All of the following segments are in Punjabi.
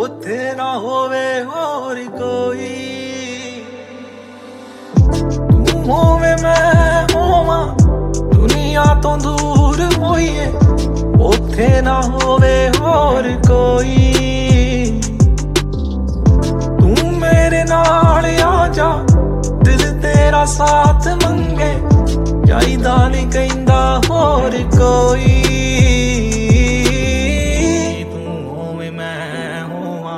ਉੱਥੇ ਨਾ ਹੋਵੇ ਹੋਰ ਕੋਈ। ਤੂੰ ਹੋਵੇਂ ਮੈਂ ਹੋਵਾਂ, ਦੁਨੀਆ ਤੋਂ ਦੂਰ ਹੋਈਏ, ਉੱਥੇ ਨਾ ਹੋਵੇ ਹੋਰ ਕੋਈ। ਤੂੰ ਮੇਰੇ ਨਾਲ ਆ ਜਾ, ਦਿਲ ਤੇਰਾ ਸਾਥ ਮੰਗੇ, ਚਾਹੀਦਾ ਨਹੀਂ ਕਹਿੰਦਾ ਹੋਰ ਕੋਈ। ਤੂੰ ਹੋਵੇਂ ਮੈਂ ਹੋਵਾਂ,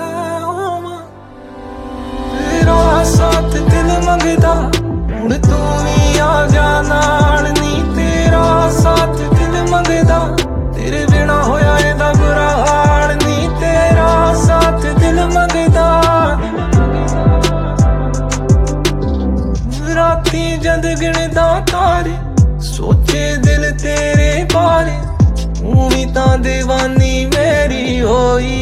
ਤੇਰਾ ਸਾਥ ਦਿਲ ਮੰਗਦਾ, ਹੁਣ ਤੂੰ ਵੀ ਆ ਜਾ ਨਾਲ ਨੀ। ਤੇਰਾ ਸਾਥ ਦਿਲ ਮੰਗਦਾ, ਤੇਰੇ ਬਿਨਾ ਹੋਇਆ ਇਹਦਾ ਬੁਰਾ ਹਾਲ ਨੀ। ਤੇਰਾ ਸਾਥ ਦਿਲ ਮੰਗਦਾ। ਰਾਤੀ ਜਦ ਗਿਣਦਾ ਤਾਰੇ, ਸੋਚੇ ਦਿਲ ਤੇਰੇ ਬਾਰੇ, ਤੂੰ ਵੀ ਤਾਂ ਦੀਵਾਨੀ ਮੇਰੀ ਹੋਈ।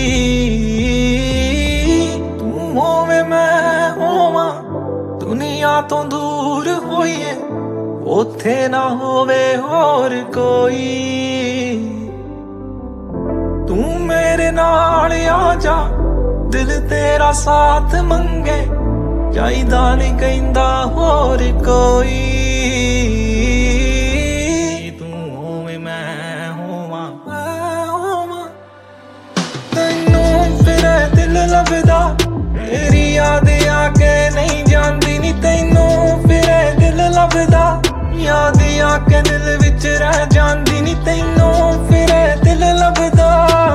ਤੂੰ ਹੋਵੇਂ ਮੈਂ ਹੋਵਾਂ, ਦੁਨੀਆ ਤੋਂ ਦੂਰ ਹੋਈਏ, ਉੱਥੇ ਨਾ ਹੋਵੇ ਹੋਰ ਕੋਈ। ਤੂੰ ਮੇਰੇ ਨਾਲ ਆ ਜਾ, ਦਿਲ ਤੇਰਾ ਸਾਥ ਮੰਗੇ, ਚਾਹੀਦਾ ਨਹੀਂ ਕਹਿੰਦਾ ਹੋਰ ਕੋਈ। ਤੂੰ ਹੋਵੇਂ ਮੈਂ ਹੋਵਾਂ, ਤੈਨੂੰ ਫਿਰੇ ਦਿਲ ਲੱਭਦਾ, ਤੇਰੀ ਯਾਦ ਆ ਕੇ ਨਹੀਂ ਜਾਂਦੀ ਨੀ। ਤੈਨੂੰ ਫਿਰੇ ਦਿਲ ਲੱਭਦਾ, ਯਾਦ ਆ ਕੇ ਦਿਲ ਵਿੱਚ ਰਹਿ ਜਾਂਦੀ ਨੀ। ਤੈਨੂੰ ਫਿਰੇ ਦਿਲ ਲੱਭਦਾ,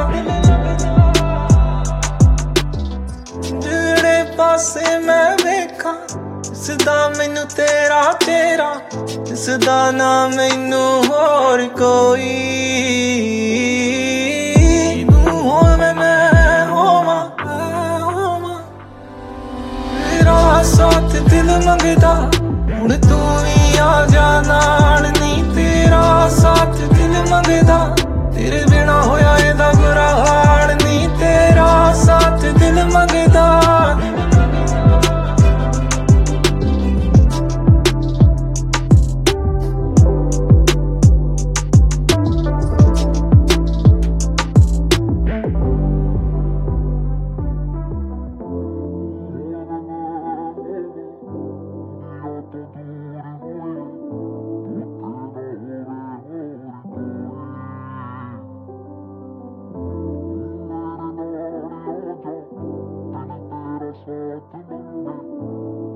ਜਿਹੜੇ ਪਾਸੇ ਮੈਂ ਵੇਖਾਂ, ਦਿਸਦਾ ਮੈਨੂੰ ਤੇਰਾ ਚਿਹਰਾ, ਦਿਸਦਾ ਨਾ ਮੈਨੂੰ ਹੋਰ ਕੋਈ। ਤੂੰ ਹੋਵੇਂ ਮੈਂ ਹੋਵਾਂ, ਤੇਰਾ ਸਾਥ ਦਿਲ ਮੰਗਦਾ, ਹੁਣ ਤੂੰ ਵੀ ਆ ਜਾ ਨਾਲ ਨੀ। ਤੇਰਾ ਸਾਥ ਦਿਲ ਮੰਗਦਾ, ਤੇਰੇ ਬਿਨਾ ਹੋਇਆ ਇਹਦਾ ਬੁਰਾ ਹਾਲ ਨੀ। ਤੇਰਾ ਸਾਥ ਦਿਲ ਮੰਗਦਾ। Thank you.